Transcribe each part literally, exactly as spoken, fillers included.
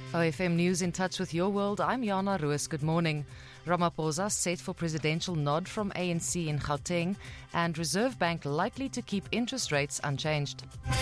O F M News in touch with your world. I'm Jana Roos. Good morning. Ramaphosa set for presidential nod from A N C in Gauteng, and Reserve Bank likely to keep interest rates unchanged.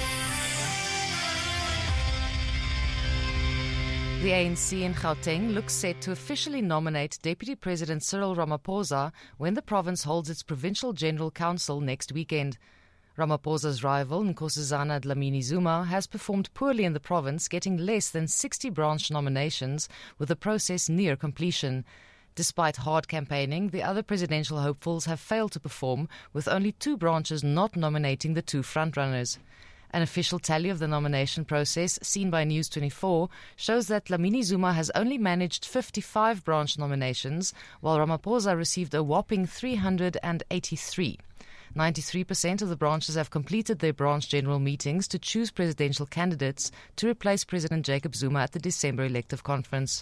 The A N C in Gauteng looks set to officially nominate Deputy President Cyril Ramaphosa when the province holds its Provincial General Council next weekend. Ramaphosa's rival, Nkosazana Dlamini Zuma, has performed poorly in the province, getting less than sixty branch nominations, with the process near completion. Despite hard campaigning, the other presidential hopefuls have failed to perform, with only two branches not nominating the two frontrunners. An official tally of the nomination process, seen by News twenty-four, shows that Dlamini Zuma has only managed fifty-five branch nominations, while Ramaphosa received a whopping three hundred eighty-three. ninety-three percent of the branches have completed their branch general meetings to choose presidential candidates to replace President Jacob Zuma at the December elective conference.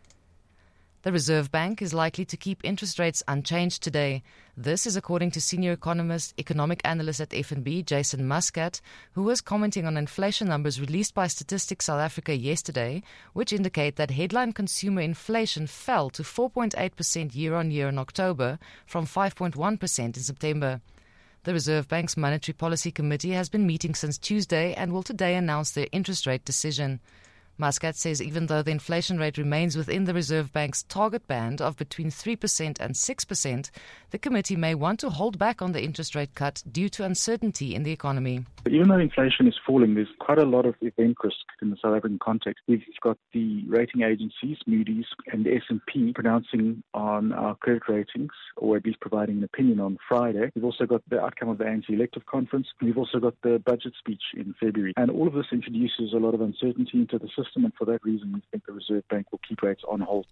The Reserve Bank is likely to keep interest rates unchanged today. This is according to senior economist, economic analyst at F N B, Jason Muscat, who was commenting on inflation numbers released by Statistics South Africa yesterday, which indicate that headline consumer inflation fell to four point eight percent year-on-year in October from five point one percent in September. The Reserve Bank's Monetary Policy Committee has been meeting since Tuesday and will today announce their interest rate decision. Muscat says even though the inflation rate remains within the Reserve Bank's target band of between three percent and six percent, the committee may want to hold back on the interest rate cut due to uncertainty in the economy. Even though inflation is falling, there's quite a lot of event risk in the South African context. We've got the rating agencies, Moody's and S and P, pronouncing on our credit ratings, or at least providing an opinion on Friday. We've also got the outcome of the A N C elective conference. We've also got the budget speech in February. And all of this introduces a lot of uncertainty into the system. And for that reason, we think the Reserve Bank will keep rates on hold.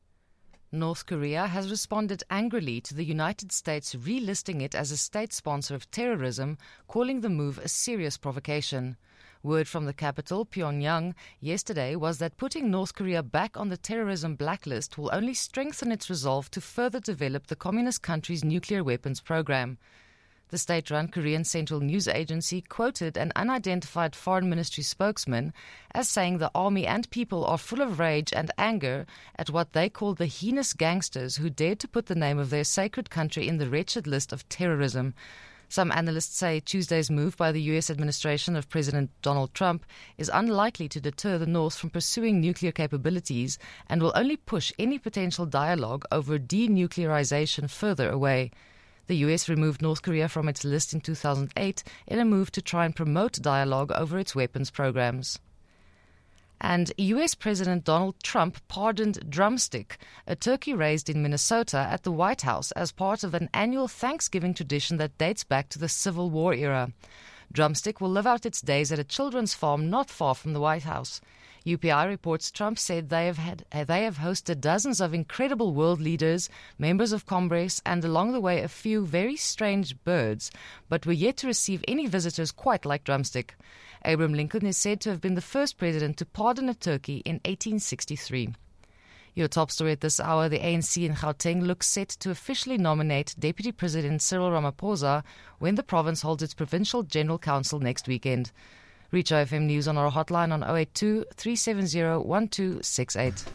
North Korea has responded angrily to the United States relisting it as a state sponsor of terrorism, calling the move a serious provocation. Word from the capital, Pyongyang, yesterday was that putting North Korea back on the terrorism blacklist will only strengthen its resolve to further develop the communist country's nuclear weapons program. The state-run Korean Central News Agency quoted an unidentified foreign ministry spokesman as saying the army and people are full of rage and anger at what they call the heinous gangsters who dared to put the name of their sacred country in the wretched list of terrorism. Some analysts say Tuesday's move by the U S administration of President Donald Trump is unlikely to deter the North from pursuing nuclear capabilities and will only push any potential dialogue over denuclearization further away. The U S removed North Korea from its list in two thousand eight in a move to try and promote dialogue over its weapons programs. And U S President Donald Trump pardoned Drumstick, a turkey raised in Minnesota, at the White House as part of an annual Thanksgiving tradition that dates back to the Civil War era. Drumstick will live out its days at a children's farm not far from the White House. U P I reports Trump said they have had they have hosted dozens of incredible world leaders, members of Congress, and along the way a few very strange birds, but were yet to receive any visitors quite like Drumstick. Abraham Lincoln is said to have been the first president to pardon a turkey in eighteen sixty-three. Your top story at this hour: the A N C in Gauteng looks set to officially nominate Deputy President Cyril Ramaphosa when the province holds its Provincial General Council next weekend. Reach O F M News on our hotline on oh eight two, three seven zero, one two six eight.